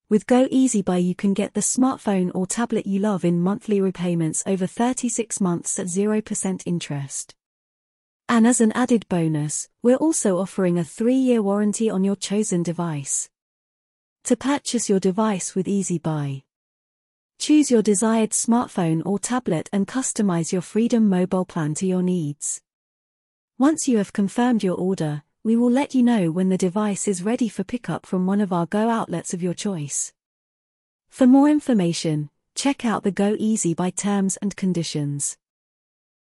With Go Easy Buy you can get the smartphone or tablet you love in monthly repayments over 36 months at 0% interest. And as an added bonus, we're also offering a 3-year warranty on your chosen device. To purchase your device with Easy Buy, choose your desired smartphone or tablet and customize your Freedom Mobile plan to your needs. Once you have confirmed your order, we will let you know when the device is ready for pickup from one of our Go outlets of your choice. For more information, check out the Go Easy Buy terms and conditions.